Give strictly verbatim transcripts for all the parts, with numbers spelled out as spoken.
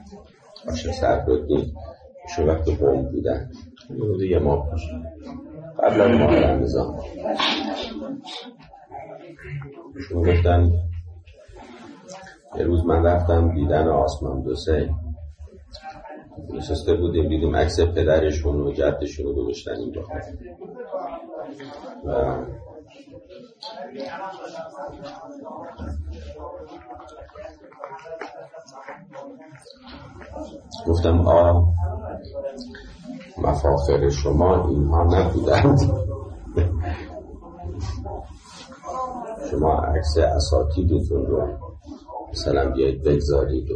آشنا صدرالدین شو وقت قوم بودن حدود یه ماه پیش قبل از ماه رمضان شما گفتن یه روز من رفتم دیدن آسمان دوسه نشسته بودیم دیدیم عکس پدرشون و جدشون رو گذاشتن اینجا و گفتم آه مفاخر شما اینها نبودند شما عکس اساتیدتون رو مثلا بیایید بگذارید و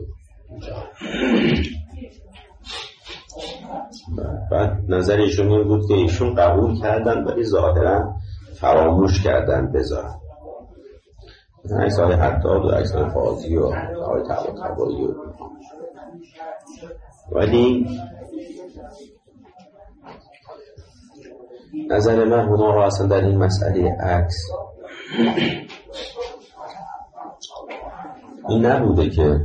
بعد نظر ایشون این بود که ایشون قبول کردن ولی ظاهرا فراموش کردن بذارن مثلا عکس های حداد و عکس های فاضی و های طباطبایی و ولی نظر من اونا رو اصلا در این مسئله عکس این نبوده که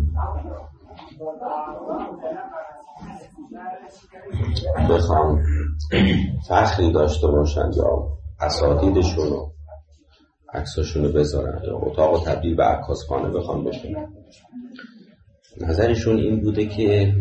بخوان فخری داشته باشن یا اساتیدشون و عکساشون رو بذارن یا اتاق و تبدیل به عکاسخانه بخوان بکنن. نظرشون این بوده که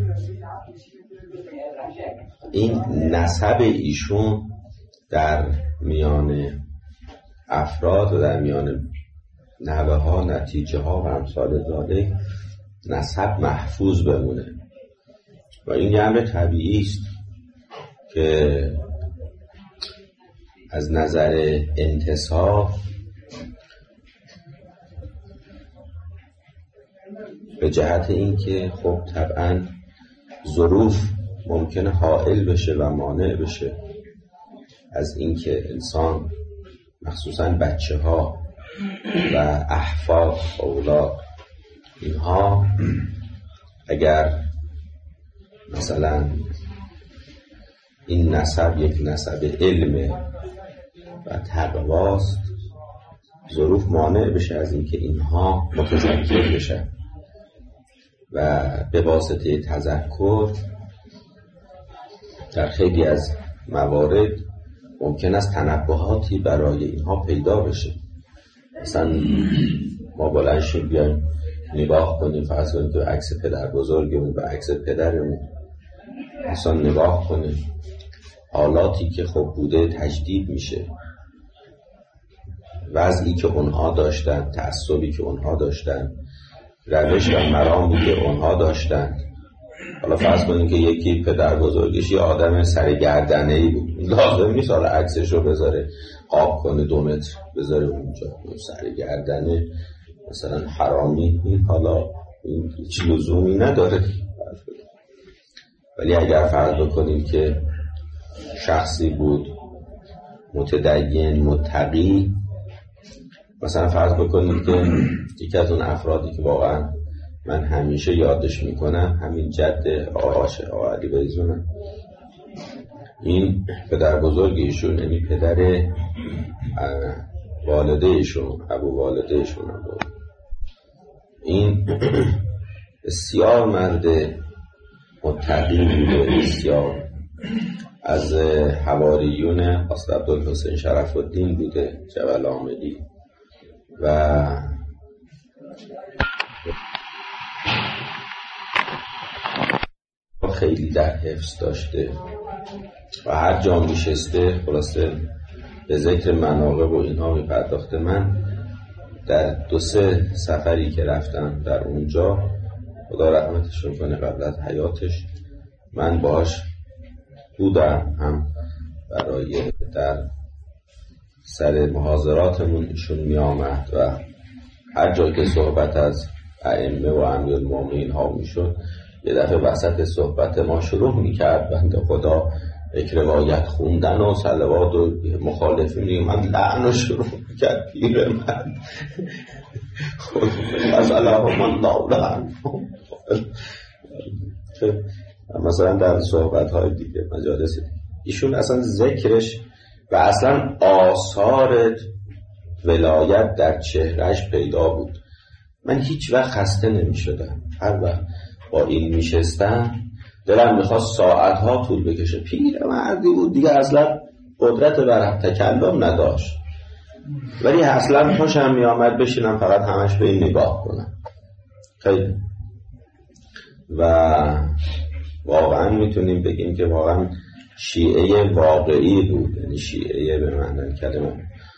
این نسب ایشون در میان افراد و در میان نوه ها نتیجه ها و امثال ذالک نسب محفوظ بمونه و این یه امر طبیعی است که از نظر انتصاب به جهت این که خب طبعا ظروف ممکنه حائل بشه و مانع بشه از اینکه انسان مخصوصا بچه ها و احفاد اولاد اینها اگر مثلا این نسب یک نسب علم و تقواست ظروف مانع بشه از اینکه اینها متذکر بشن و به واسطه تذکر در خیلی از موارد ممکن است تنبهاتی برای اینها پیدا بشه. مثلا ما بلند شیم بیایم نگاه کنیم فرض کنیم که عکس پدر بزرگمون و عکس پدرمون مثلا نگاه کنیم حالاتی که خب بوده تجدید میشه وضعی که اونها داشتن تعصبی که اونها داشتن روش و مرامی که اونها داشتن. حالا فرض کنیم که یکی پدر بزرگش یه آدم سرگردنه‌ای بود لازم نیست حالا عکسش رو بذاره قاب کنه دو متر بذاره اونجا سرگردنه مثلا حرامی این حالا این هیچ لزومی نداره. ولی اگر فرض بکنیم که شخصی بود متدین متقی مثلا فرض بکنیم که یکی از اون افرادی که واقعا من همیشه یادش میکنم همین جد آقاشه آقا علی بیزونه این پدر بزرگ ایشون یعنی پدر والده ایشون ابو والده ایشون بود. این بسیار مرد متقی بوده بسیار از حواریون حضرت عبدالحسین شرف الدین بوده جبل آمدی و خیلی در حفظ داشته و هر جا میشسته خلاصه به ذکر مناقب و اینها میپرداخته. من در دو سه سفری که رفتم در اونجا خدا رحمتش کنه قبل از حیاتش من باش بودم هم برای در سر محاضراتمون ایشون می آمد و هر جا که صحبت از ائمه و امیرالمومنین ها می شد یه دفعه وسط صحبت ما شروع می کرد بنده خدا یک روایت خوندن و صلوات و مخالفی می من لعن و شروع می کرد پیر من از الله من لعن مثلا در صحبت های دیگه مجالس ایشون اصلا ذکرش و اصلا آثار ولایت در چهرهش پیدا بود. من هیچ وقت خسته نمی شدم هر وقت با این میشستن دلم میخواست ساعتها طول بکشه. پیر مردی بود دیگه، اصلا قدرت بر تکلم نداشت، ولی اصلا خوشم میامد بشینم فقط همش به این نگاه کنم. خیلی و واقعا میتونیم بگیم که واقعا شیعه واقعی بود، یعنی شیعه به معنی کلمه.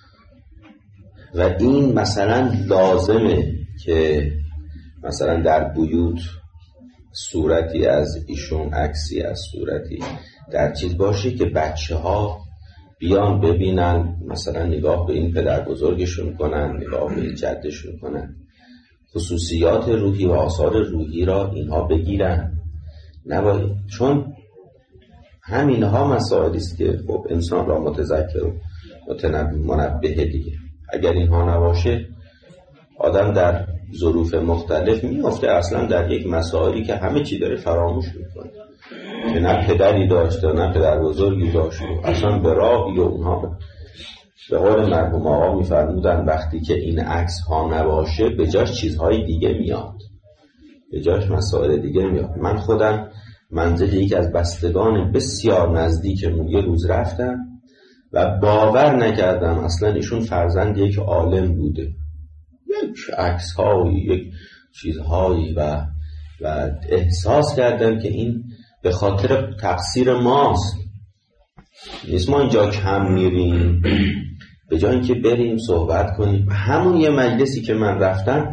و این مثلا لازمه که مثلا در بیوت صورتی از ایشون، عکسی از صورتی در چیز باشه که بچه ها بیان ببینن، مثلا نگاه به این پدر بزرگشون کنن، نگاه به این جدشون کنن، خصوصیات روحی و آثار روحی را اینها بگیرن. نباید، چون همینها مسائلی است که خب انسان را متذکر و منبه دیگه. اگر اینها نباشه آدم در ظروف مختلف میفته اصلا در یک مسائلی که همه چی داره فراموش میکنه، که نه پدری داشته نه پدر بزرگی داشته، اصلا به راهی و اونها. به قول مرحوم آقا میفرمودن وقتی که این عکس ها نباشه به جاش چیزهای دیگه میاد، به جاش مسائل دیگه میاد. من خودم منزل یک از بستگان بسیار نزدیکمون یه روز رفتم و باور نکردم اصلا ایشون فرزند یک عالم بوده. یک عکس هایی، یک چیزهایی و و احساس کردم که این به خاطر تقصیر ماست، نیست ما اینجا کم میریم، به جای اینکه بریم صحبت کنیم. همون یه مجلسی که من رفتم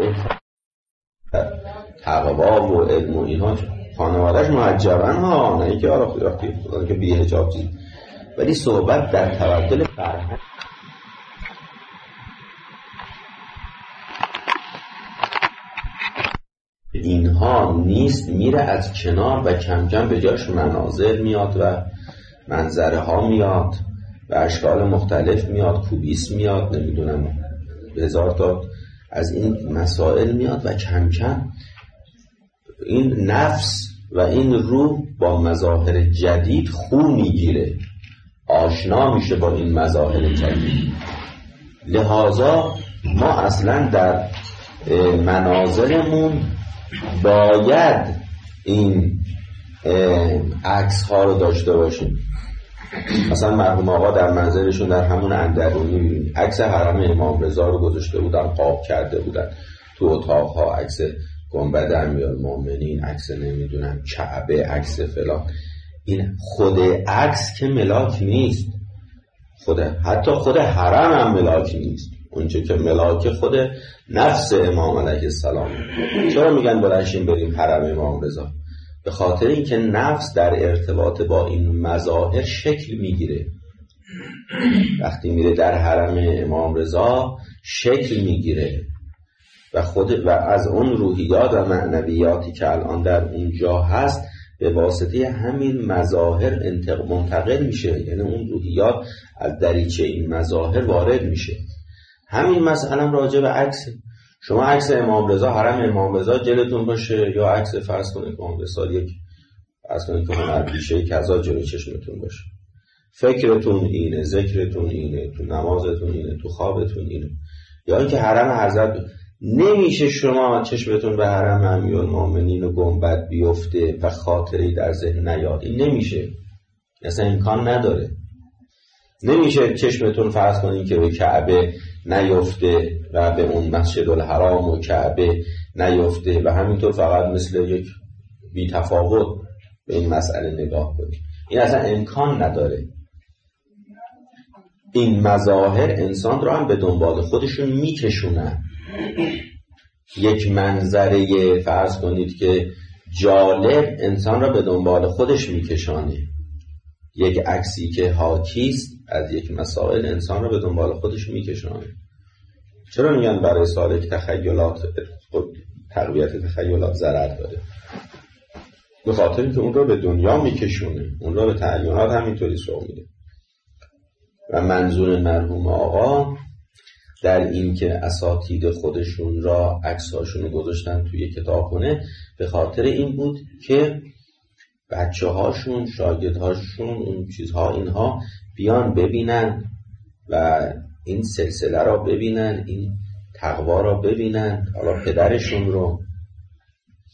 تقوا و علم و اینها، خانوادهش محجبن ها، نه اینکه آره خدا که بی حجاب چیز، ولی صحبت در تبدل فرهنگ اینها نیست، میره از کنار و کم کم به جاش مناظر میاد و منظره ها میاد و اشکال مختلف میاد، کوبیس میاد، نمیدونم هزار تا از این مسائل میاد و کم کم این نفس و این روح با مظاهر جدید خو میگیره، آشنا میشه با این مظاهر جدید. لذا ما اصلا در مناظرمون باید این عکس ها رو داشته باشیم. مثلا مرحوم آقا در منزلشون در همون اندرونی می‌بینید عکس حرم امام رضا رو گذاشته بودن، قاب کرده بودن تو اتاق‌ها، عکس گنبد امیرالمومنین، عکس نمیدونم کعبه، عکس فلان. این خود عکس که ملاک نیست، خود حتی خود حرم هم ملاک نیست، اونچه که ملاک خود نفس امام علیه السلام. چرا میگن بلنشیم بریم حرم امام رضا؟ به خاطر اینکه نفس در ارتباط با این مظاهر شکل میگیره. وقتی میره در حرم امام رضا شکل میگیره و خود و از اون روحیات و معنویاتی که الان در اونجا هست به واسطه همین مظاهر منتقل میشه، یعنی اون روحیات از دریچه این مظاهر وارد میشه. همین مسئله راجع به عکس. شما عکس امام رضا، حرم امام رضا جلتون باشه، یا عکس فرض کنید که امام رضا یک فرض کنید که هنر بیشه کذا جلوی چشمتون باشه، فکرتون اینه، ذکرتون اینه، تو نمازتون اینه، تو خوابتون اینه. یا اینکه حرم حضرت نمیشه شما چشمتون به حرم امیرالمومنین و گنبد بیفته و خاطری در ذهن نیاد. این نمیشه، اصلا امکان نداره. نمیشه چشمتون فرض کنین که به کعبه نیفته و به اون مسجد الحرام و کعبه نیفته و همینطور فقط مثل یک بی تفاوت به این مسئله نگاه کنید. این اصلا امکان نداره. این مظاهر انسان رو هم به دنبال خودشون میکشونن. یک منظره فرض کنید که جالب انسان را به دنبال خودش میکشانه، یک عکسی که حاکیست از یک مسائل انسان را به دنبال خودش میکشانه. چرا میگن برای سالک تخیلات تقویت تخیلات ضرر داره؟ به خاطر اینکه اون را به دنیا میکشونه، اون را به تعینات همینطوری سوق میده. و منظور مرحوم آقا در این که اساتید خودشون را عکساشون گذاشتن توی کتابخونه به خاطر این بود که بچه هاشون، شاگرد هاشون، اون چیزها اینها بیان ببینن و این سلسله را ببینن، این تقوا را ببینن، حالا پدرشون رو.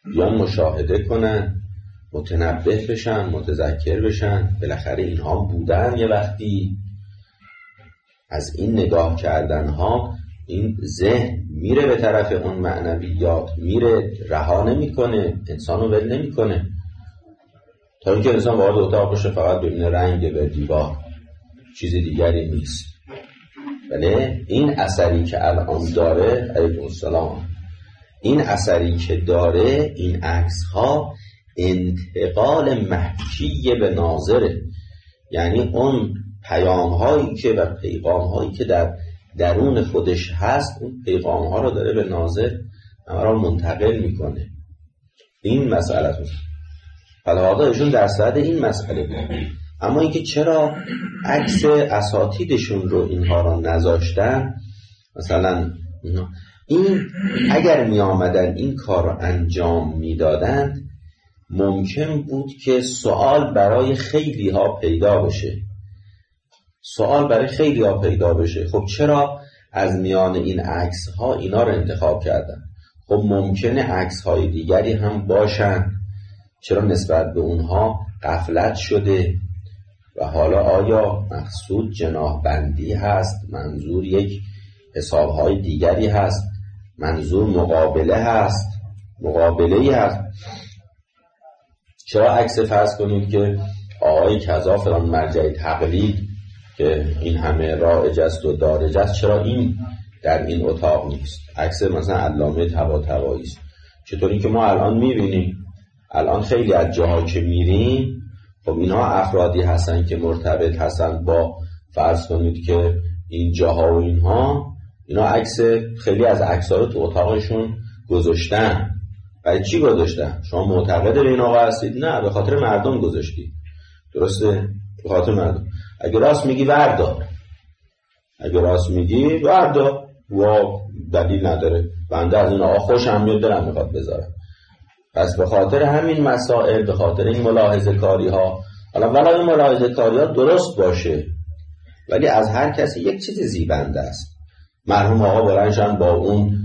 بیان مشاهده کنن، متنبه بشن، متذکر بشن. بالاخره اینها بودن یه وقتی. از این نگاه کردن ها این ذهن میره به طرف اون معنویات، میره، رها نمیکنه، انسانو ول نمیکنه، تا اینکه انسان وارد اتاق بشه فقط ببینه رنگ به دیوار، چیز دیگری نیست. بله این اثری که الان داره، علیکم السلام، این اثری که داره، این عکس ها انتقال محکی به ناظره. یعنی اون پیام هایی که و پیغام هایی که در درون خودش هست، اون پیغام ها رو داره به ناظر همه را منتقل میکنه. این مسئله است. حالا ایشون در صدد این مسئله بود. اما اینکه چرا عکس اساتیدشون رو اینها را نذاشتن، مثلا این اگر می آمدن این کار رو انجام میدادند، ممکن بود که سوال برای خیلی ها پیدا بشه. سوال برای خیلی ها پیدا بشه خب چرا از میان این عکس ها اینا رو انتخاب کردن؟ خب ممکنه عکس های دیگری هم باشن، چرا نسبت به اونها غفلت شده؟ و حالا آیا مقصود جناح بندی هست؟ منظور یک حساب های دیگری هست؟ منظور مقابله هست؟ مقابله‌ای هست؟ چرا عکس فرض کنید که آقای کذا فلان مرجع تقلید که این همه رایج است و دارج است، چرا این در این اتاق نیست؟ عکس مثلا علامه طباطبایی است. چطوری که ما الان میبینیم، الان خیلی از جاها که میریم، خب اینها افرادی هستن که مرتبط هستن با فرض کنید که این جاها و اینها، اینا عکس خیلی از عکس‌ها رو تو اتاقشون گذاشتن. برای چی گذاشتن؟ شما معتقد به این آقا هستید؟ نه، به خاطر مردم گذاشتید. درسته؟ به خاطر مردم. اگه راست میگی وردار، اگه راست میگی وردار، وا دلیل نداره، بنده از این آقا خوشم میاد دلم میخواد بذارم. پس به خاطر همین مسائل، به خاطر این ملاحظه کاری ها، حالا ولی این ملاحظه کاری ها درست باشه ولی از هر کسی یک چیز زیبنده است. مرحوم آقا بلندشن با اون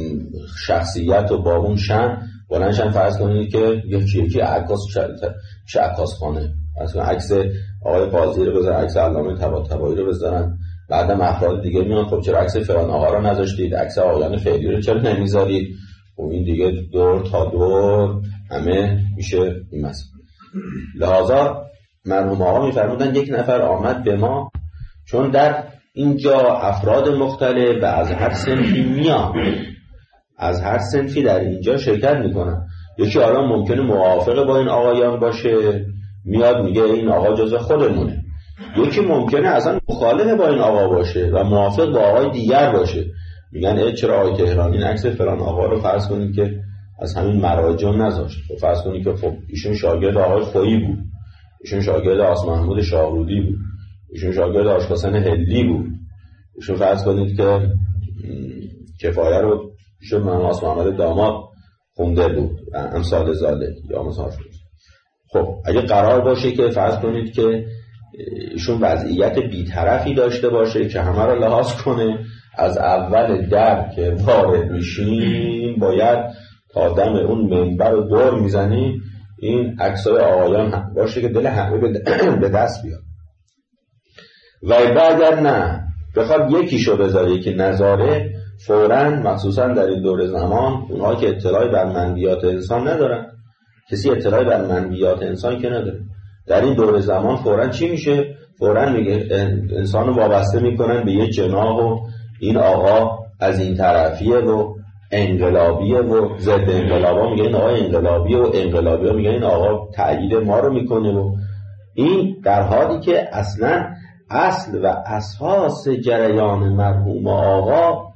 شخصیت و با اون شن بلندشن فرض کنید که یکی یکی عکاس چه عکاس خانه، مثلا عکس آقای قاضی رو بذارن، عکس علامه طباطبایی رو بذارن، بعدم افراد دیگه میان خب چرا عکس فلان آقا رو نذاشتید، عکس آقایان فعلی رو چرا نمیذارید؟ و این دیگه دور تا دور همه میشه این مسئله. لحاظا مرحوم آقا میفرمودن یک نفر آمد به ما، چون در اینجا افراد مختلف و از هر صنفی میان، از هر صنفی در اینجا شرکت میکنن. یکی حالا ممکنه موافق با این آقایان باشه، میاد میگه این آقا جزو خودمونه. یکی ممکنه اصلا مخالف با این آقا باشه و موافق با آقای دیگر باشه، میگن اه چرا آقای تهرانی این عکس فلان آقا رو فرض کنید که از همین مراجع نذاشت. خب فرض کنید که خب ایشون شاگرد آقای خویی بود، ایشون شاگرد آس محمود شاهرودی بود، ایشون شاگرد آشقاسن هلی بود، ایشون فرض کنید که کفایه رو ایشون من آس محمد داماد خونده بود، امثال زاده یا مثلا. خب اگه قرار باشه که فرض کنید که ایشون وضعیت بی‌طرفی داشته باشه که همه رو لحاظ کنه، از اول در که وارد میشیم باید تا دم اون منبر رو دور میزنیم این عکسای آقایان هم باشه که دل همه به دست بیاد. و اگر نه بخواد یکیشو بذاره که نذاره، فوراً مخصوصاً در این دور زمان اونها که اطلاعی بر منویات انسان ندارن، کسی اطلاعی بر منویات انسان که نداره، در این دور زمان فوراً چی میشه؟ فوراً میگه انسانو وابسته میکنن به یه جناح و این آقا از این طرفیه و انقلابیه و ضد انقلابا میگه این آقا انقلابیه و انقلابیه میگه این آقا تأیید ما رو میکنه. و این در حالی که اصلا اصل و اساس جریان مرحوم آقا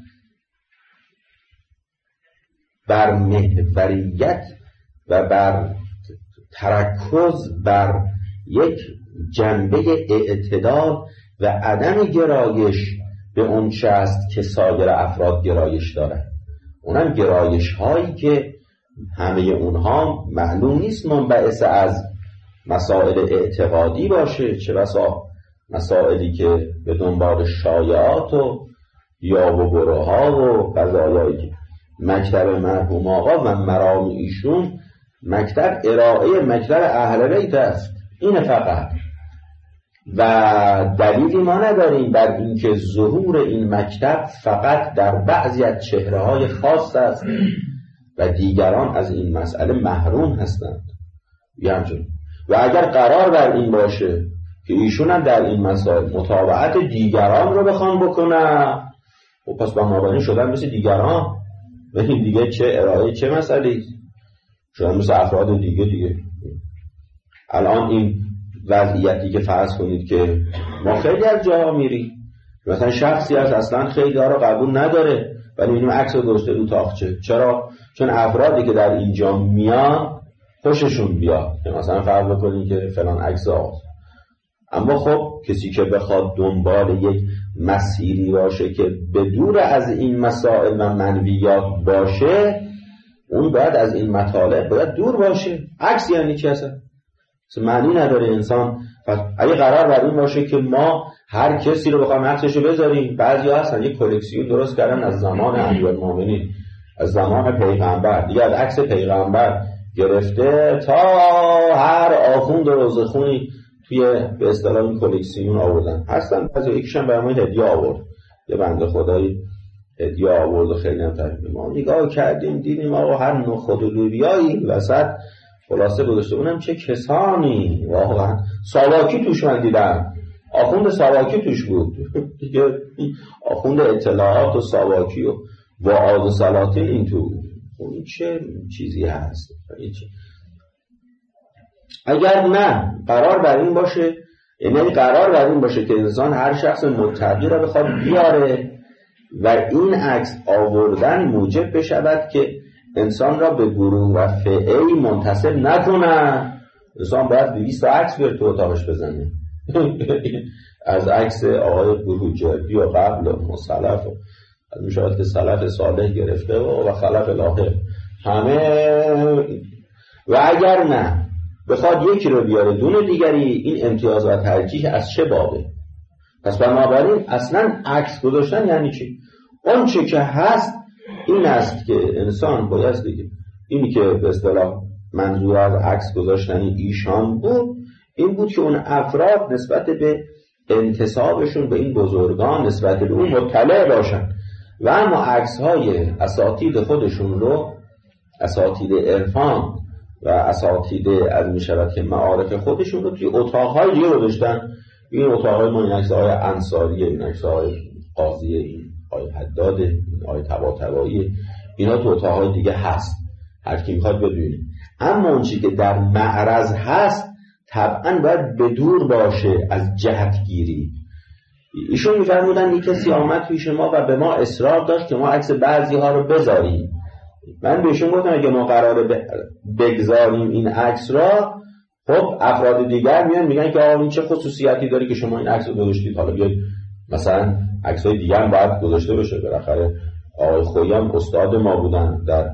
بر محوریت و بر ترکز بر یک جنبه اعتدال و عدم گرایش به اون چه است که سایر افراد گرایش دارن. اونم گرایش هایی که همه اونها معلوم نیست منبعث از مسائل اعتقادی باشه، چه بسا مسائلی که به دنبال شایعات و یا و گروها و قضایایی که مکتب مرحوم آقا و مرام ایشون مکتب ارائه مکتب اهل بیت است، این فقط. و دلیلی ما نداریم بر اینکه ظهور این مکتب فقط در بعضی از چهره‌های خاص است و دیگران از این مسئله محروم هستند. یعنی و اگر قرار بر این باشه که ایشون هم در این مسائل متابعت دیگران رو بخوان بکنن، و پس بنابراین شدن مثل دیگران، ببین دیگه چه ارائه چه مسئله شدن مثل افراد دیگه دیگه. الان این وضعیتی که فرض کنید که ما خیلی از جاها میریم، مثلا شخصی از اصلا خیلی ها رو قبول نداره ولی اینو عکس رو گذاشته رو تاقچه. چرا؟ چون افرادی که در اینجا میان خوششون بیاد که مثلا فرض بکنید که فلان عکس آقا. اما خب کسی که بخواد دنبال یک مسیری باشه که بدور از این مسائل و منویات باشه، اون باید از این مطالب باید دور باشه. عکس یعنی چی اصلا؟ معنی نداره انسان. پس اگه قرار بر این باشه که ما هر کسی رو بخوایم عکسشو بذاریم، بعضی هستن یک کلکسیون درست کردن از زمان امیرالمومنین، از زمان پیغمبر، دیگه از عکس پیغمبر گرفته تا هر آخوند روزخونی توی به اصطلاح این کلکسیون آوردن هستن. بعضی یکیشون برای ما هدیه آورد، یه بنده خدایی هدیه آورد و خیلی هم تعریف. ما نگاه کردیم دیدیم آقا هر نخود و لوبیایی وسط خلاصه گذاشته، اونم چه کسانی، واقعا ساواکی توش من دیدم، آخوند ساواکی توش بود دیگه، آخوند اطلاعات و ساواکی و وعاظ و سلاطین این تو. اون چه چیزی هست؟ اگر نه قرار بر این باشه، یعنی قرار بر این باشه که انسان هر شخص متقی را بخواد بیاره و این عکس آوردن موجب بشود که انسان را به گروه و فئه‌ای منتسب نکنه، انسان باید دویست عکس بیاره تو اتاقش بزنه از عکس آقای بروجردی و قبل و سلف و از میشود که سلف صالح گرفته و خلف الاخر همه. و اگر نه بخواد یکی رو بیاره دون دیگری، این امتیاز و ترجیح از چه بابه؟ پس بنابراین اصلا عکس گذاشتن یعنی چی؟ اون چه که هست این است که انسان باید دیگه، اینی که به اصطلاح منظور از عکس گذاشتن ایشان بود این بود که اون افراد نسبت به انتسابشون به این بزرگان نسبت به اون مطلع باشن و اما عکس های اساتید خودشون رو، اساتید عرفان و اساتید از می شود که معارف خودشون رو توی اتاقهای دیگه گذاشتن. این اتاقهای ما این عکس های انصاریه، این عکس های قاضیه، این آی حداده، این آی طباطبایی، اینا تو اتاقهای دیگه هست، هر کی میخواد بدونه. اما اون چی که در معرض هست طبعا باید بدور باشه از جهتگیری. ایشون میفرمودن یک کسی آمد پیش ما و به ما اصرار داشت که ما عکس بعضی ها رو بذاریم. من بهشون گفتم اگه ما قراره بگذاریم این عکس را، خب افراد دیگر میان میگن که آقا این چه خصوصیتی داره که شما این عکس رو گذاشتید، حالا بیاید مثلا عکسای دیگه هم باید گذاشته بشه. بالاخره آقای خویی هم استاد ما بودن در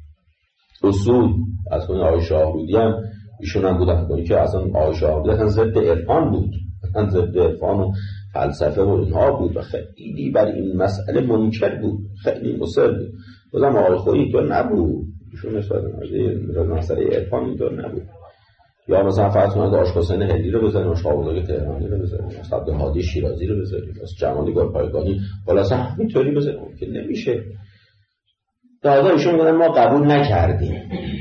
اصول، از خود آقای شاهرودی هم ایشون هم بودن، کنی که اصلا آقای شاهرودی اصلا ضد عرفان بود، اصلا ضد عرفان و فلسفه و اینها بود و خیلی بر این مسئله منکر بود، خیلی مصر بود. بازم آقای خویی اینطور نبود، ایشون نسبت به مسئله عرفان اینطور نبود. یا مثلا فرض کنید آشقاسن هندی رو بزنیم، آشقابزرگ تهرانی رو بزنیم، عبد الهادی شیرازی رو بزنیم، جمالی گلپایگانی، خلاصه همینطوری بزنیم که نمیشه. دادا ایشون میگن ما قبول نکردیم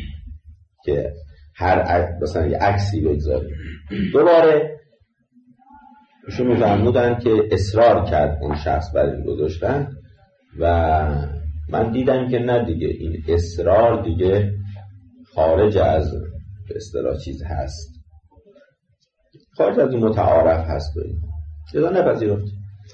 که هر مثلا یه عکسی بگذاریم. دوباره ایشون میفرمودن که اصرار کرد اون شخص برای این گذاشتن و من دیدم که نه دیگه این اصرار دیگه خارج از به اصطلاح چیز هست، خارج از این متعارف هست و این لذا نپذیرفت.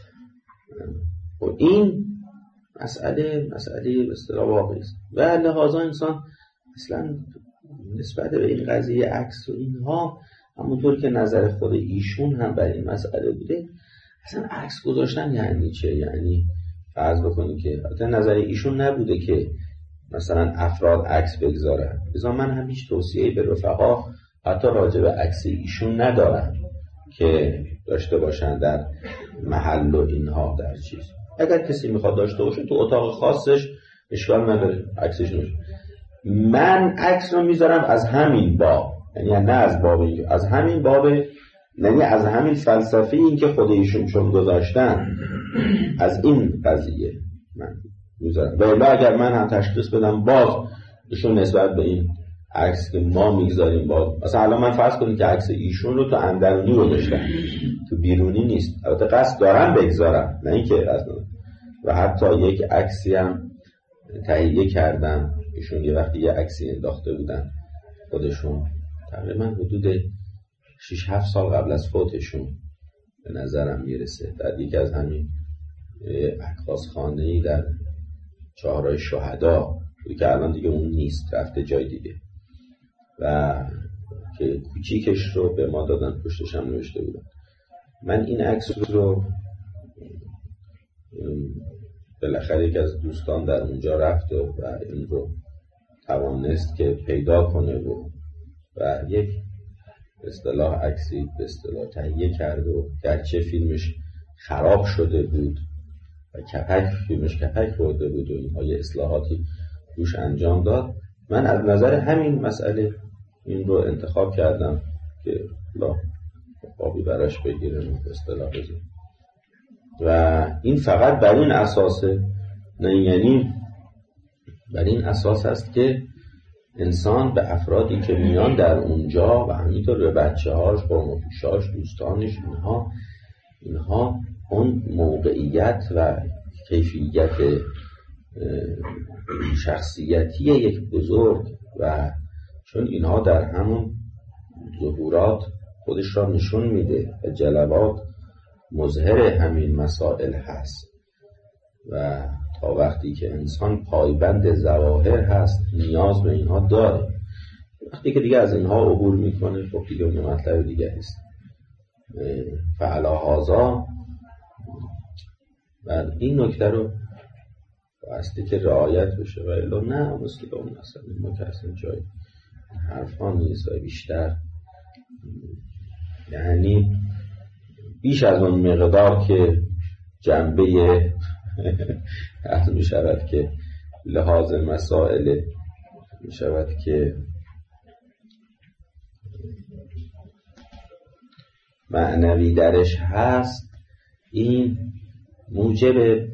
و این مسئله مسئله به اصطلاح واقعی است و لحاظا انسان اصلا نسبت به این قضیه عکس و اینها همونطور که نظر خود ایشون هم بر این مسئله بوده، اصلا عکس گذاشتن یعنی چه؟ یعنی فرض بکنید که البته نظر ایشون نبوده که مثلا افراد عکس بگذارن، بذار من هم هیچ توصیه‌ای به رفقا حتی راجع به عکس ایشون ندارم که داشته باشن در محل و اینها در چیز. اگر کسی میخواد داشته باشه تو اتاق خاصش اشکال نداره عکسش نشه. من عکس رو میذارم از همین باب، یعنی نه از باب این، از همین باب، یعنی از همین فلسفه این که خود ایشون چون گذاشتن، از این قضیه من میذارم. و الا اگر من هم تشخیص بدم باز ایشون نسبت به این عکس که ما میگذاریم، باز مثلا الان من فرض کنید که عکس ایشون رو تو اندرونی گذاشتم، تو بیرونی نیست، البته قصد دارم بگذارم، نه اینکه اصلا. و حتی یک عکسی هم تهیه کردم، ایشون یه وقتی یه عکسی انداخته بودن خودشون، تقریبا حدود شش هفت سال قبل از فوتشون به نظرم میرسه، در یکی از همین عکاسخانه‌ای در چهارراه شهدا که الان دیگه اون نیست، رفته جای دیگه، و که کوچیکش رو به ما دادن، پشتش هم نوشته بودن. من این عکس رو بالاخره یکی از دوستان در اونجا رفت و این رو توانست که پیدا کنه و و یک به اصطلاح عکسی به اصطلاح تهیه کرد و گرچه فیلمش خراب شده بود و کپک فیلمش کپک خورده بود و اینها یه اصلاحاتی روش انجام داد، من از نظر همین مسئله این رو انتخاب کردم که لا آبی براش بگیرم به اصطلاح بزن. و این فقط بر این اساسه، نه یعنی بر این اساس است که انسان به افرادی که میان در اونجا و همینطور به بچه هاش، قرمپوشاش، دوستانش، اینها اینها اون موقعیت و کیفیت شخصیتی یک بزرگ، و چون اینها در همون ظهورات خودش را نشون میده و جلوات مظهر همین مسائل هست، و تا وقتی که انسان پایبند ظواهر هست نیاز به اینها داره. وقتی که دیگه از اینها عبور میکنه خب دیگه اون مطلب دیگه هست. فعلا هازا و این نکته رو بایستی که رعایت بشه و الا نه مثل اون اصلا ما که اصلا جای حرفا نیست و بیشتر یعنی بیش از اون مقدار که جنبه حتی می شود که لحاظ مسائل می شود که معنوی درش هست، این موجب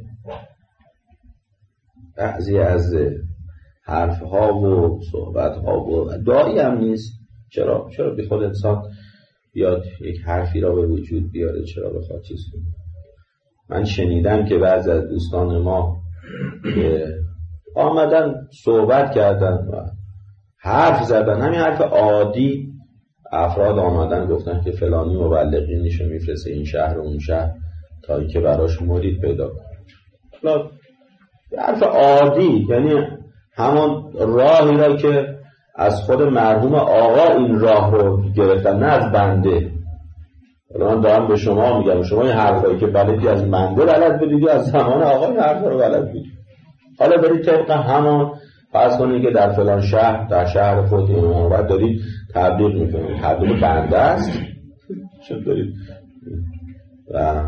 بعضی از حرفها و صحبتها و داعی هم نیست. چرا؟ چرا بی خود انسان بیاد یک حرفی را به وجود بیاره، چرا بخواد چیز کنه؟ من شنیدم که بعضی از دوستان ما که آمدن صحبت کردن و حرف زدن، همین حرف عادی، افراد آمدن گفتن که فلانی مبلغینشو میفرسته این شهر و اون شهر تا اینکه براش مرید پیدا کنه. حرف عادی، یعنی همون راهی را که از خود مرحوم آقا این راه رو گرفتن، نه از بنده. من دارم به شما میگم، شما این حرفایی که بلدی از بنده بلد بودید، از زمان آقا این حرفا رو بلد بودید، حالا برید طبق همون فرض کنید که در فلان شهر، در شهر خود امام بعد دارید تبلیغ میکنید، تبلیغ بنده است چون دارید. و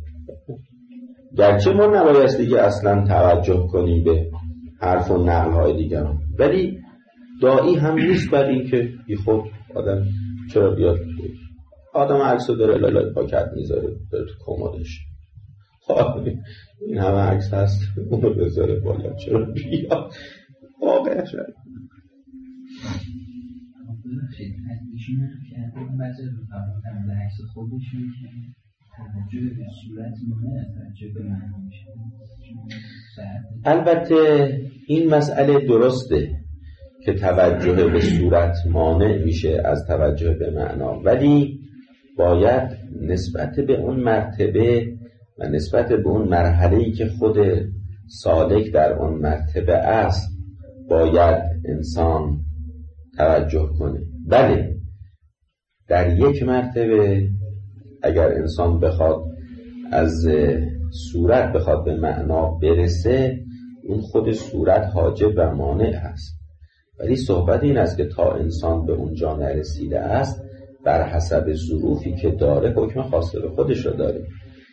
گرچه ما نبایستی که اصلا توجه کنیم به حرف و نقل های دیگران، ولی داعی هم نیست بر این که بی خود آدم چرا بیاد آدم عکس رو داره لالای پاکت میذاره داره تو کمدش، این همه عکس هست اون رو بذاره بالا، چرا بیاد واقعا شد. ببخشید ایشون هم که اون بعضی رو فرمودن به عکس خودشون که توجه به صورت مانع توجه به معنی میشه. البته این مسئله درسته که توجه به صورت مانع میشه از توجه به معنا، ولی باید نسبت به اون مرتبه و نسبت به اون مرحله‌ای که خود سالک در اون مرتبه است باید انسان توجه کنه. بله در یک مرتبه اگر انسان بخواد از صورت بخواد به معنا برسه، اون خود صورت حاجب و مانع هست، ولی صحبت این است که تا انسان به اونجا نرسیده است بر حسب ظروفی که داره حکم خاص به خودش رو داره.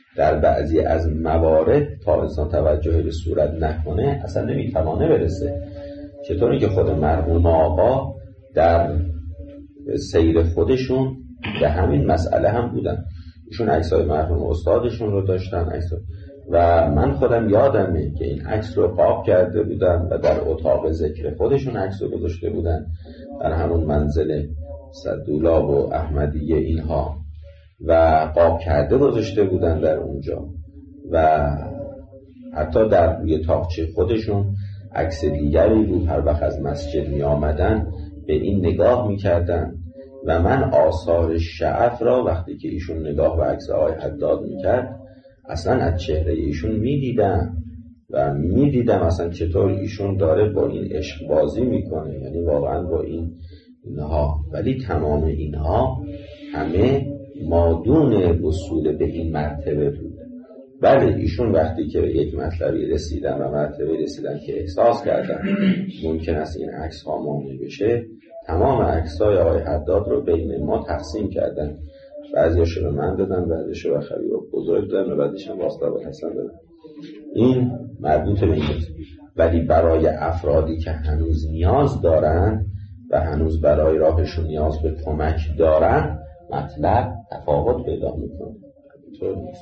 در بعضی از موارد تا انسان توجه به صورت نکنه اصلا نمیتوانه برسه. چطوری که خود مرحوم آقا در سیر خودشون به همین مسئله هم بودن، ایشون عکسای مرحوم استادشون رو داشتن عکسای، و من خودم یادمه که این عکس رو قاب کرده بودن و در اتاق ذکر خودشون عکس رو گذاشته بودن در همون منزل صدولاب و احمدیه اینها، و قاب کرده گذاشته بودن در اونجا، و حتی در روی تاقچه خودشون عکس دیگری بود. هر وقت از مسجد می آمدن به این نگاه می کردن و من آثار شعف را وقتی که ایشون نگاه به عکس آقای حداد می کرد اصلا از چهره ایشون می دیدم و می دیدم اصلا چطور ایشون داره با این عشق بازی می کنه، یعنی واقعا با این اینها. ولی تمام اینها همه مادون وصول به این مرتبه بود. بله ایشون وقتی که به یک مطلبی رسیدن و مرتبه رسیدن که احساس کردن ممکن است این عکس ها مانع بشه، تمام عکسای آقای حداد رو بین ما تقسیم کردن، بعضیاشو به من دادن، بعضیاشو به خبیر بزرگ دادن و بعضیش هم واسطه با حسن دادن. این مربوط به این بود. ولی برای افرادی که هنوز نیاز دارن و هنوز برای راهشون نیاز به کمک دارن مطلب تفاوت پیدا میکنه. اینطور نیست.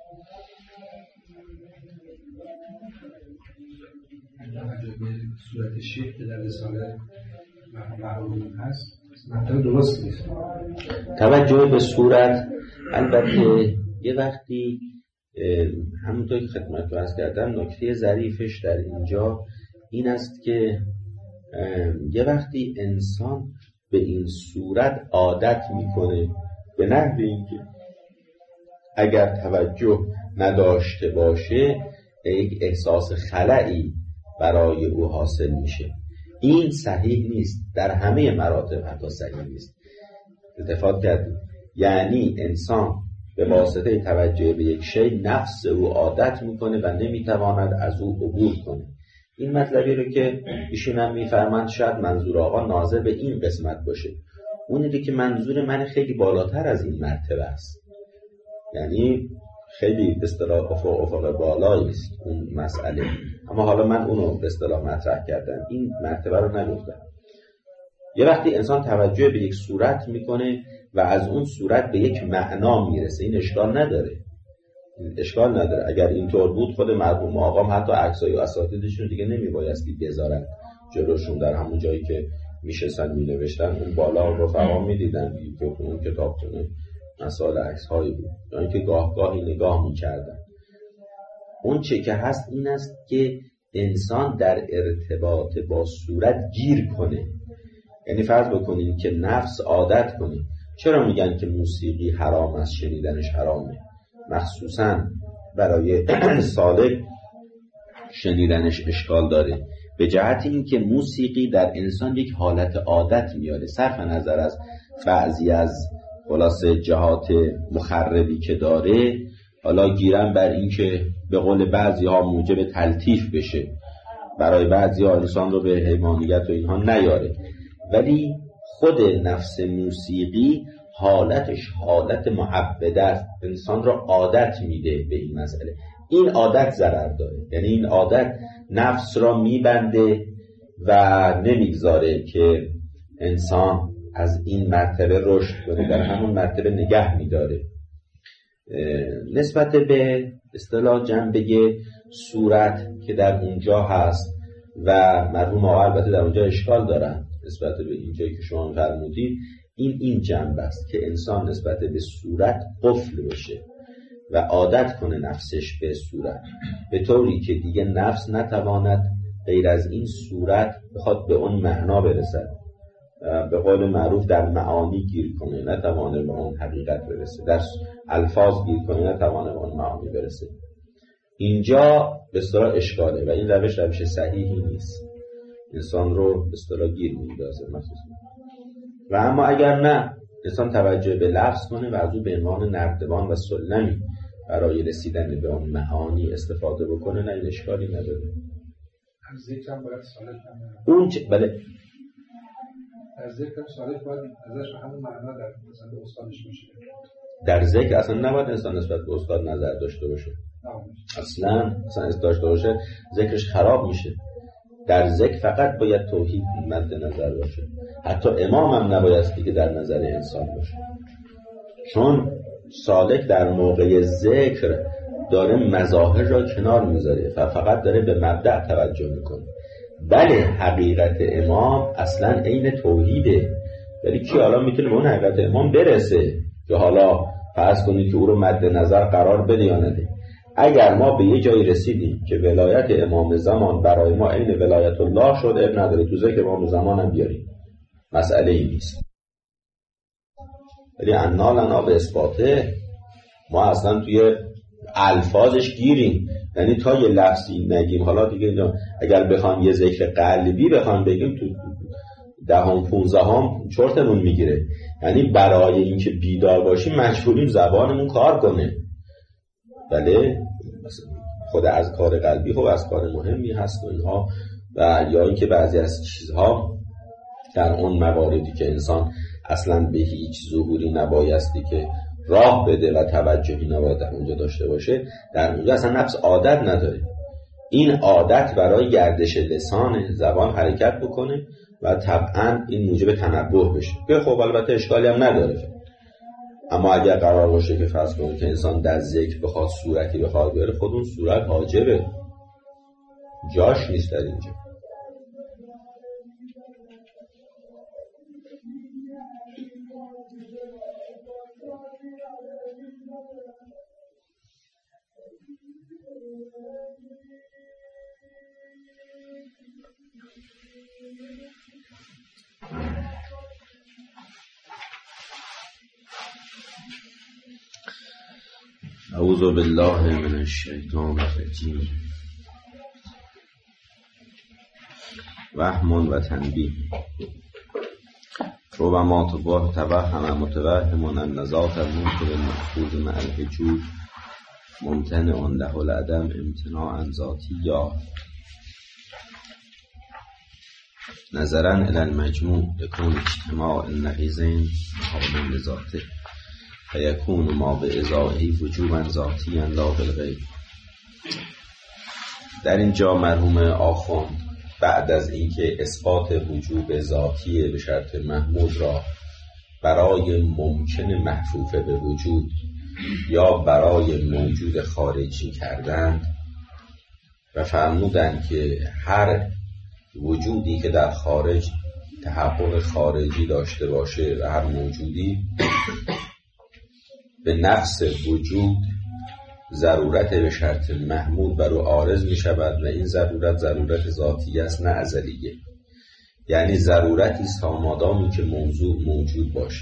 صورت شیخ که در رساله محروم هست منطقه درست نیست. توجه به صورت البته یه وقتی همونطور که خدمت رو عرض کردم نکته ظریفش در اینجا این است که یه وقتی انسان به این صورت عادت میکنه به نحو اینکه اگر توجه نداشته باشه یک احساس خلایی برای او حاصل میشه. این صحیح نیست، در همه مراتب حتی صحیح نیست. التفات کردیم، یعنی انسان به واسطه توجه به یک شی نفس او عادت میکنه و نمیتواند از او عبور کنه. این مطلبی رو که ایشون هم میفرمند شاید منظور آقا ناظر به این قسمت باشه، اونیه که منظور من خیلی بالاتر از این مرتبه است، یعنی خیلی به اصطلاح افق افق بالایی است اون مسئله، اما حالا من اونو به اصطلاح مطرح کردم، این مرتبه رو نگفتم. یه وقتی انسان توجه به یک صورت میکنه و از اون صورت به یک معنا میرسه، این اشکال نداره، این اشکال نداره. اگر اینطور بود خود مرحوم آقام حتی عکسای و اساتیدشون دیگه نمیبایستی بذارن جلوشون، در همون جایی که میشستن مینوشتن اون بالا رفقا میدیدن که اون کتابتونه مسائل عکس‌هایی بود، یا اینکه گاه گاهی نگاه می‌کردن. اون چه که هست این است که انسان در ارتباط با صورت گیر کنه. یعنی فرض بکنید که نفس عادت کنه. چرا میگن که موسیقی حرام است، شنیدنش حرامه؟ مخصوصاً برای سالک شنیدنش اشکال داره، به جهت اینکه موسیقی در انسان یک حالت عادت میاره، صرف نظر از بعضی از خلاصه جهات مخربی که داره. حالا گیرن بر این که به قول بعضی ها موجب تلطیف بشه، برای بعضی ها انسان رو به حیوانیت و اینها نیاره، ولی خود نفس موسیقی حالتش حالت معبده است، انسان رو عادت میده به این مسئله. این عادت ضرر داره، یعنی این عادت نفس را میبنده و نمیگذاره که انسان از این مرتبه رشد کنه، در همون مرتبه نگه میداره. نسبت به اصطلاح جنبه صورت که در اونجا هست و مرحوم آقا البته در اونجا اشکال دارن نسبت به اینجایی که شما فرمودید، این این جنبه است که انسان نسبت به صورت قفل بشه و عادت کنه نفسش به صورت، به طوری که دیگه نفس نتواند غیر از این صورت بخواد به اون معنا برسد، به قول معروف در معانی گیر کنه، نتوانه به اون حقیقت برسه، در الفاظ گیر کنه، نتوانه به اون معانی برسه. اینجا به اصطلاح اشکاله و این روش روش صحیحی نیست، انسان رو به اصطلاح گیر میندازه مخصوصا. و اما اگر نه انسان توجه به لفظ کنه و از او به عنوان نردبان و سلمی برای رسیدن به اون معانی استفاده بکنه، نه این اشکالی نداره. از ذکر هم باید سالک هم اون چه بله از ذکر هم سالک باید ازش همون معنا در مثلا به استادش باشه. در ذکر اصلا نباید انسان نسبت به استاد نظر داشته باشه، اصلا اصلا داشته باشه ذکرش خراب میشه. در ذکر فقط باید توحید مد نظر باشه، حتی امام هم نبایستی که در نظر انسان باشه، چون سالک در موقع ذکر داره مظاهر را کنار میذاره و فقط داره به مبدأ توجه میکنه. بله حقیقت امام اصلا عین توحیده، ولی کی حالا میتونه به اون حقیقت امام برسه که حالا فرض کنید که او رو مد نظر قرار بده یا نده. اگر ما به یه جایی رسیدیم که ولایت امام زمان برای ما عین ولایت الله شده، اب نداره تو ذکر امام زمان هم بیاریم، مسئله ای نیست. ولی انا لنا به اثباته، ما اصلا توی الفاظش گیریم، یعنی تا یه لفظی نگیم. حالا دیگه اینجا اگر بخوام یه ذکر قلبی بخوام بگیم تو دهم پونزدهم چرتمون میگیره. یعنی برای اینکه بیدار باشیم مجبوریم زبانمون کار کنه. بله خود از کار قلبی خب از کار مهمی هست و اینها، و یا اینکه بعضی از چیزها در اون مواردی که انسان اصلا به هیچ ظهوری نبایستی که راه بده و توجهی نباید در اونجا داشته باشه، در اونجا اصلا نفس عادت نداره. این عادت برای گردش لسان زبان حرکت بکنه و طبعا این موجب تنبه بشه که خب البته اشکالی هم نداره. اما اگر قرار باشه که فرض کنید که انسان در ذکر بخواد صورتی بخواد بیاره، خود اون صورت حاجبه، جاش نیست در اینجا. اعوذ بالله من الشیطان الرجیم. وهم و تنبیه. ربما توهم متوهم ان ذات المنکر المحفوظ مع الوجود ممتنع له العدم امتناعا ذاتیا نظرا الی المجموع یکون اجتماع النقیضین محال لذاته فیکون ما به ازاحی وجوبا ذاتیا لا بالغیب. در اینجا مرحوم آخوند بعد از اینکه اثبات وجوب ذاتی به شرط محمود را برای ممکن محفوفه به وجود یا برای موجود خارجی کردند و فرمودند که هر وجودی که در خارج تحقق خارجی داشته باشه و هر موجودی به نفس وجود ضرورت به شرط محمود بر او عارض می شود و این ضرورت ضرورت ذاتی است نه ازلیه، یعنی ضرورتی است تا مادامی که موضوع موجود باشه.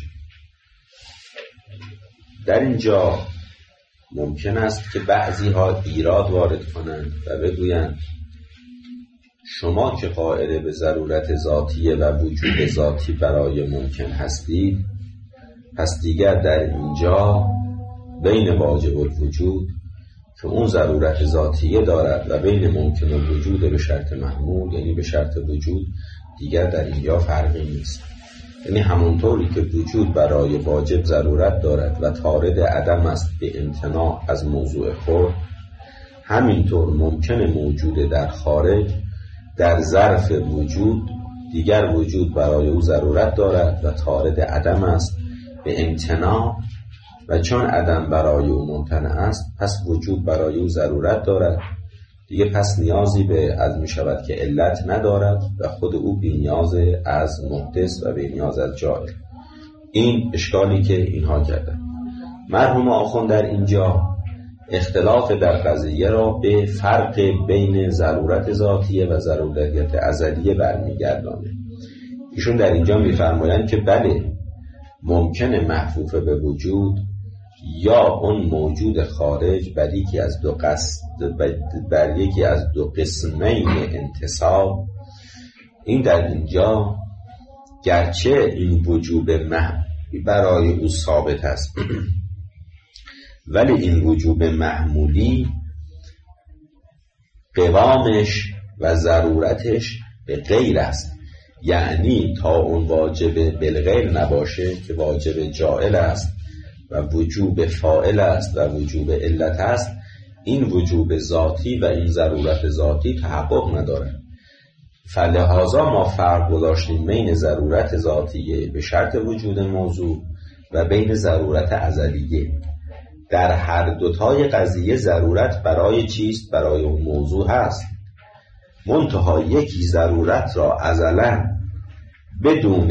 در اینجا ممکن است که بعضی ها ایراد وارد کنند و بگویند شما که قائل به ضرورت ذاتیه و وجود ذاتی برای ممکن هستید، پس دیگر در اینجا بین واجب الوجود که اون ضرورت ذاتیه دارد و بین ممکن الوجود به شرط محمود یعنی به شرط وجود دیگر در اینجا فرقی نیست. یعنی همونطوری که وجود برای واجب ضرورت دارد و طارد عدم است به امتناع از موضوع خود، همینطور ممکن موجود در خارج در ظرف وجود دیگر وجود برای او ضرورت دارد و طارد عدم است به امتناع، و چون عدم برای او ممتنع است پس وجود برای او ضرورت دارد دیگه، پس نیازی به از می شود که علت ندارد و خود او بی نیاز از محدث و بی نیاز از جاهل. این اشکالی که اینها کردن. مرحوم آخوند در اینجا اختلاف در قضیه را به فرق بین ضرورت ذاتیه و ضرورت ازلیه برمیگردانه. ایشون در اینجا میفرمایند که بله ممکنه محفوفه به وجود یا اون موجود خارج بر یکی از دو قصد بر یکی از دو قسمین انتصاب، این در اینجا گرچه این وجوب محمولی برای او ثابت است ولی این وجوب محمولی قوامش و ضرورتش به غیر است، یعنی تا اون واجب بالغیر نباشه که واجب جائل است و وجوب فاعل است و وجوب علت است، این وجوب ذاتی و این ضرورت ذاتی تحقق نداره. فلهذا ما فرق گذاشتیم بین ضرورت ذاتیه به شرط وجود موضوع و بین ضرورت ازلیه. در هر دوتای قضیه ضرورت برای چیست؟ برای اون موضوع هست. منتها یکی ضرورت را ازلا بدون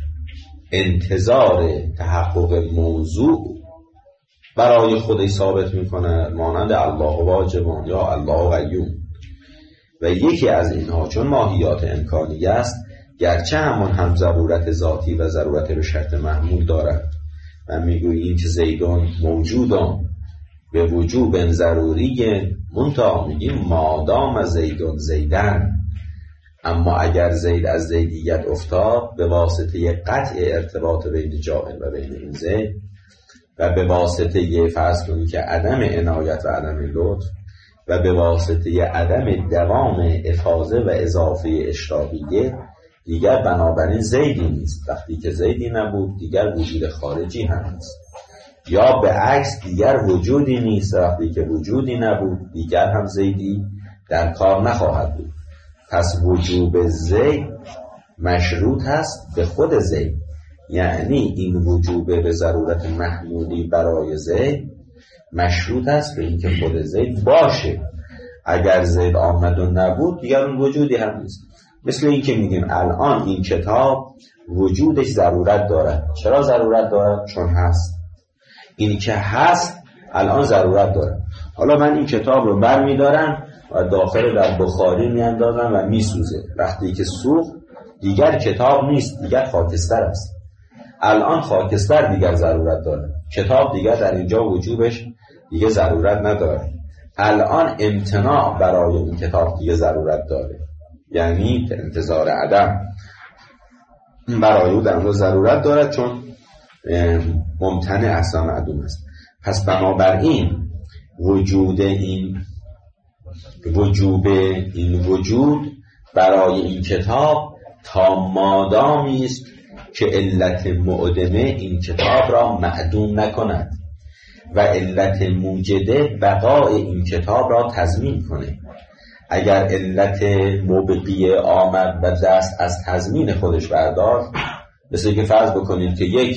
انتظار تحقق موضوع برای خودش ثابت میکنه، مانند الله واجبان یا الله قیوم، و یکی از اینها چون ماهیات امکانیه است، گرچه همون هم ضرورت ذاتی و ضرورت به شرط محمول دارد و میگوییم که زیدون موجودان به وجوب ضروری، منتها میگیم مادام زیدون زیدن. اما اگر زید از زیدیت افتاد به واسطه قطع ارتباط بین جاعل و بین این زید و به واسطه فرض کنید که عدم عنایت و عدم لطف و به واسطه عدم دوام افاضه و اضافه اشتابیه، دیگر بنابراین زیدی نیست. وقتی که زیدی نبود دیگر وجود خارجی هم نیست، یا به عکس دیگر وجودی نیست. وقتی که وجودی نبود دیگر هم زیدی در کار نخواهد بود. پس وجوب زید مشروط هست به خود زید، یعنی این وجوب به ضرورت محمولی برای زید مشروط است به اینکه خود زید باشه. اگر زید آمد و نبود دیگر اون وجودی هم نیست. مثل این که میگیم الان این کتاب وجودش ضرورت دارد. چرا ضرورت دارد؟ چون هست. این که هست الان ضرورت دارد. حالا من این کتاب رو بر میدارم و داخل در بخاری میاندازم و میسوزه. وقتی که سوخت دیگر کتاب نیست، دیگر خاکستر است. الان خاکستر دیگر ضرورت داره، کتاب دیگر در اینجا وجوبش دیگه ضرورت نداره. الان امتناع برای این کتاب دیگه ضرورت داره، یعنی انتظار عدم برای او در اون ضرورت داره، چون ممتنع اصلا معدوم است. پس بنابراین وجود این وجوب این وجود برای این کتاب تا مادامی است که علت معدمه این کتاب را معدوم نکند و علت موجده بقای این کتاب را تضمین کنه. اگر علت مبقیه آمد و دست از تضمین خودش برداشت، مثل که فرض بکنید که یک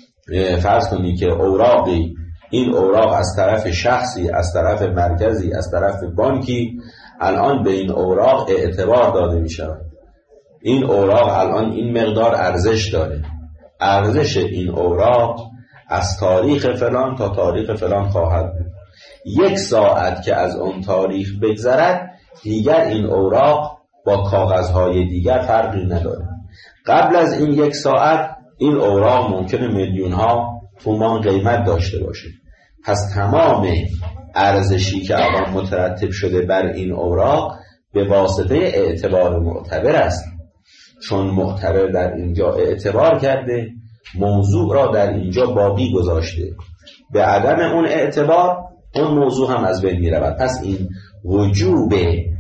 فرض کنید که اوراقی، این اوراق از طرف شخصی، از طرف مرکزی، از طرف بانکی، الان به این اوراق اعتبار داده می شود. این اوراق الان این مقدار ارزش داره. ارزش این اوراق از تاریخ فلان تا تاریخ فلان خواهد بود. یک ساعت که از اون تاریخ بگذرد دیگر این اوراق با کاغذهای دیگر فرقی نداره. قبل از این یک ساعت این اوراق ممکنه میلیون ها تومان قیمت داشته باشه. پس تمام ارزشی که الان مترتب شده بر این اوراق به واسطه اعتبار معتبر است. چون معتبر در اینجا اعتبار کرده، موضوع را در اینجا باقی گذاشته. به عدم اون اعتبار اون موضوع هم از بین می رود. پس این وجوب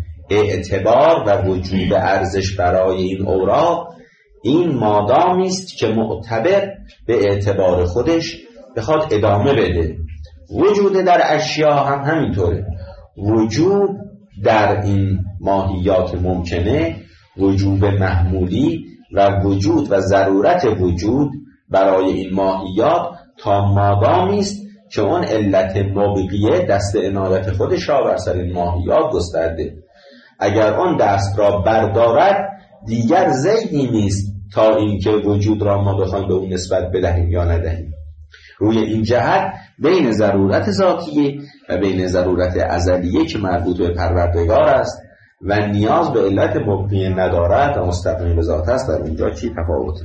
اعتبار و وجوب ارزش برای این اوراق این مادامی است که معتبر به اعتبار خودش بخواد ادامه بده. وجود در اشیا هم همینطوره. وجود در این ماهیات ممکنه، وجوب محمولی و وجود و ضرورت وجود برای این ماهیات تا مادامی است که اون علت مبقیه دست عنایت خودش را بر سر این ماهیات گسترده. اگر اون دست را بردارد دیگر زیدی نیست تا اینکه وجود را ما بخوایم به اون نسبت بدهیم یا ندهیم. روی این جهت بین ضرورت ذاتیه و بین ضرورت ازلیه که مربوط به پروردگار است و نیاز به علت مبقیه ندارد و مستقیم به ذات است، در اونجا چی تفاوته؟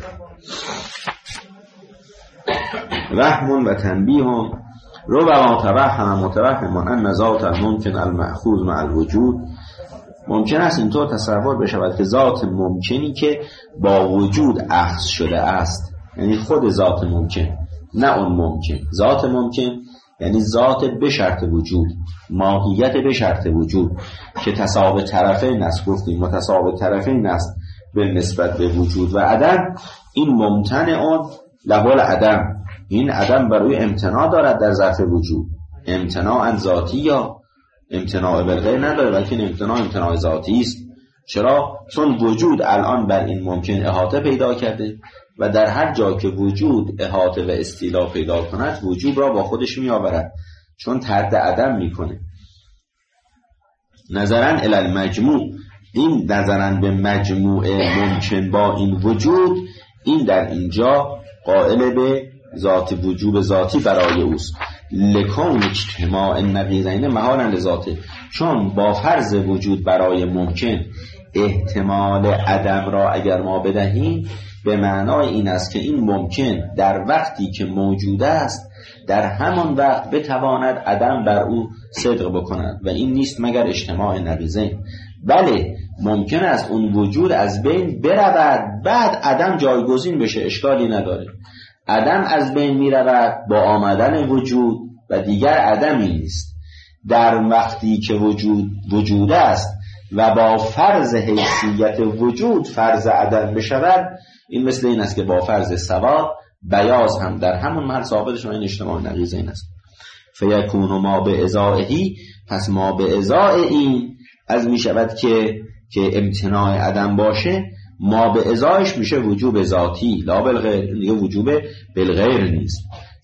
وهم و تنبیه رو با توهم متوهم ان ذات الممکن المأخوذ مع الوجود. ممکن است اینطور تصور بشود که ذات ممکنی که با وجود اخذ شده است، یعنی خود ذات ممکن، نه اون ممکن. ذات ممکن یعنی ذات به شرط وجود، ماهیت به شرط وجود که تساوی طرفین است. گفتیم متساوی طرفین است به نسبت به وجود و عدم. این ممتنع اون لهول عدم، این عدم برای امتناع دارد در ظرف وجود، امتناع ذاتی یا امتناع بالغیر نداره، بلکه امتناع امتناع ذاتی است. چرا؟ چون وجود الان بر این ممکن احاطه پیدا کرده و در هر جا که وجود احاطه و استیلا پیدا کند وجود را با خودش می آورد، چون طرد عدم می کنه. نظرن الی المجموع، این نظرن به مجموع ممکن با این وجود، این در اینجا قائل به ذات وجوب ذاتی برای اوست. لکون اجتماع النقیضین محالا لذاته، چون با فرض وجود برای ممکن احتمال عدم را اگر ما بدهیم به معنای این است که این ممکن در وقتی که موجود است در همان وقت بتواند عدم بر او صدق بکند و این نیست مگر اجتماع نقیضین. بله ممکن است اون وجود از بین برود بعد عدم جایگزین بشه، اشکالی نداره. عدم از بین می رود با آمدن وجود و دیگر عدمی نیست. در وقتی که وجود وجود است و با فرض حیثیت وجود فرض عدم بشود، این مثل این است که با فرض سواد بیاض هم در همون محل ثابتش و این اجتماع نقیضین است. فیکون ما به ازائهی، پس ما به ازای این از می شود که که امتناع عدم باشه، ما به ازایش میشه وجوب ذاتی لا بالغیر، دیگه وجوب بالغیر نیست.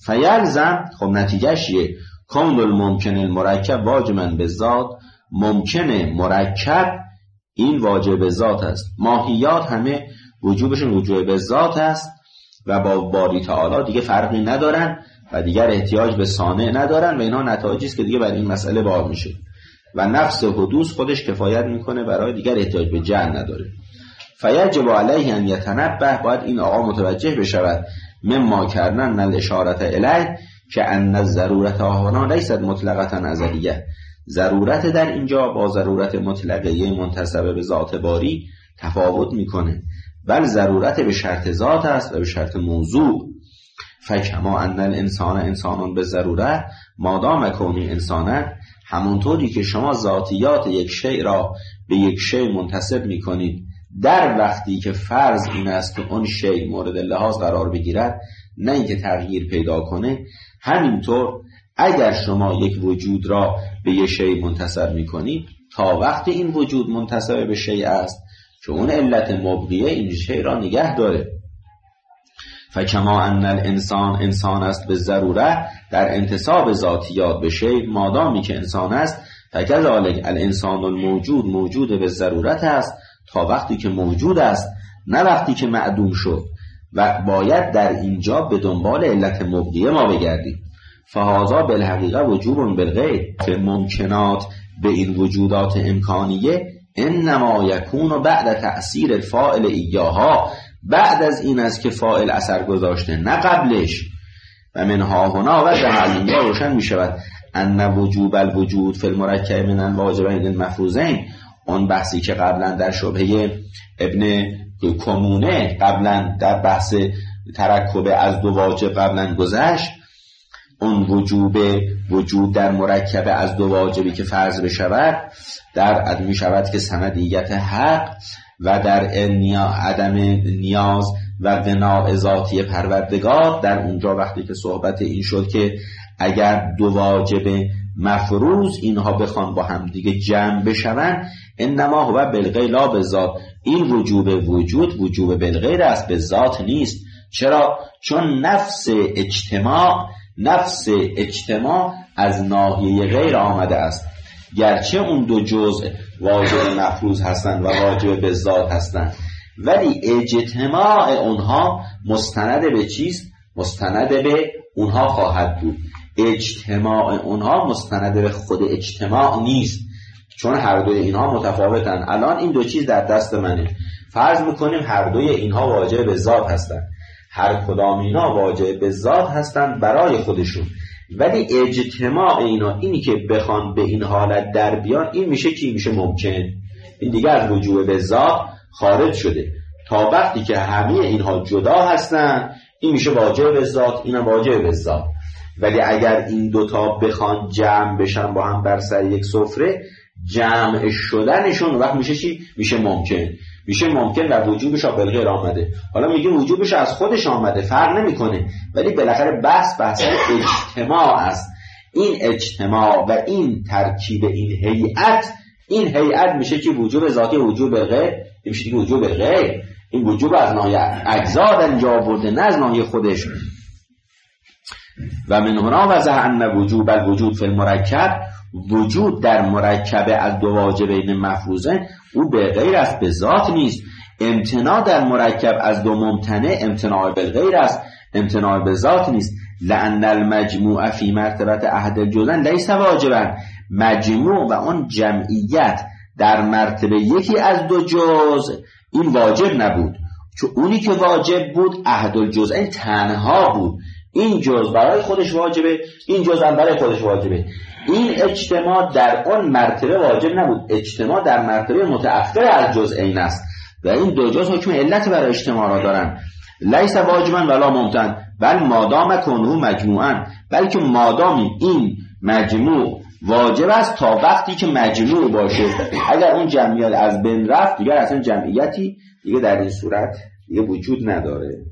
فیلزم، خب نتیجهش یه کون الممکن المرکب واجباً بالذات، ممکن مرکب این واجب ذات است. ماهیات همه وجوبشون وجوب بالذات است و با باری تعالی دیگه فرقی ندارن و دیگر احتیاج به صانع ندارن و اینا نتایجی است که دیگه بر این مسئله بار میشه و نفس حدوث خودش کفایت میکنه، برای دیگر احتیاج به جعل نداره. فیجب علیه ان یتنبه، باید این آقا متوجه بشود مما کردن نل اشارت الیه که ان الضرورت هنا لیست مطلقتا ازلیه، ضرورت در اینجا با ضرورت مطلقه منتسبه به ذات باری تفاوت میکنه، بل ضرورت به شرط ذات است و به شرط موضوع. فکما ان الانسان انسانون به ضرورت مادام کونی انسانن، همونطوری که شما ذاتیات یک شیء را به یک شیء منتسب میکنید در وقتی که فرض این است که اون شیء مورد لحاظ قرار بگیرد نه اینکه تغییر پیدا کنه، همینطور اگر شما یک وجود را به یک شیء منتسب میکنید تا وقتی این وجود منتسب به شیء است که اون علت مبقیه این شیء را نگه داره. فکما ان الانسان انسان است به ضرورت در انتساب ذاتیات به شیء، مادامی که انسان است فکذالک الانسان الموجود موجود به ضرورت است تا وقتی که موجود است نه وقتی که معدوم شد، و باید در اینجا به دنبال علت مبقیه ما بگردیم. فهذا بالحقیقه وجوب بالغیر، که ممکنات به این وجودات امکانیه انما یکون بعد تأثیر الفاعل ایاها، بعد از این است که فاعل اثر گذاشته نه قبلش. و منها هنا و جمعیه روشن می شود ان وجوب الوجود فی المرکب من الواجبین المفروضین، اون بحثی که قبلا در شبهه ابن کمونه قبلا در بحث ترکب از دو واجب قبلا گذشت، اون وجوب وجود در مرکب از دو واجبی که فرض بشود در عدم می شود که سندیت حق و در عدم نیاز و غنا ذاتی پروردگار، در اونجا وقتی که صحبت این شد که اگر دو واجب مفروض اینها بخوان با هم دیگه جمع بشون انما هو بالغیر لا بالذات، این وجوب وجود وجوب بالغیر است به ذات نیست. چرا؟ چون نفس اجتماع نفس اجتماع از ناحیه غیر آمده است، گرچه اون دو جزء واجب مفروض هستند و واجب به ذات هستند ولی اجتماع اونها مستند به چیست؟ مستند به اونها خواهد بود. اجتماع اونها مستند به خود اجتماع نیست، چون هر دوی اینها متفاوتن. الان این دو چیز در دست منه، فرض میکنیم هر دوی اینها واجب به ذات هستن، هر کدام اینا واجب به ذات هستن برای خودشون، ولی اجتماع اینا اینی که بخوان به این حالت در بیان این میشه کی؟ میشه ممکن. این دیگه از وجوب به ذات خارج شده. تا وقتی که همه اینها جدا هستن این میشه واجب به ذات، اینم واجب به ذات. ولی اگر این دوتا بخوان جمع بشن با هم بر سر یک سفره، جمع شدنشون وقت میشه چی؟ میشه ممکن. میشه ممکن و وجوبش بالغیر آمده. حالا میگیم وجوبش از خودش آمده، فرق نمیکنه، ولی بالاخره بحث بحث اجتماع است. این اجتماع و این ترکیب این هیئت، این هیئت میشه که وجوب ذاتی وجوب بالغیر میشه که وجوب بالغیر. این وجوب از ناحیه اجزا در اینجا آورده، نه از ناحیه خودش. و من هنا وضح ان وجوب الوجود فی المرکب، وجود در مرکب از دو واجبین مفروضه او به غیر است، به ذات نیست. امتناع در مرکب از دو ممتنع امتناع بالغیر است، امتناع به ذات نیست. لأن المجموع فی مرتبت احد الجزئین لیس واجبا، مجموع و اون جمعیت در مرتبه یکی از دو جزء این واجب نبود، چون اونی که واجب بود احد الجزئین تنها بود. این جزء برای خودش واجبه، این جزء هم برای خودش واجبه. این اجتماع در اون مرتبه واجب نبود، اجتماع در مرتبه متأخر از جزئین است و این دو جزء حکم علت برای اجتماع را دارن. لیس واجبا ولا ممتن، بل مادام کنه مجموعا، بلکه مادامی این مجموع واجب است تا وقتی که مجموع باشه. اگر اون جمعیت از بین رفت دیگر اصلا جمعیتی دیگه در این صورت دیگه وجود نداره.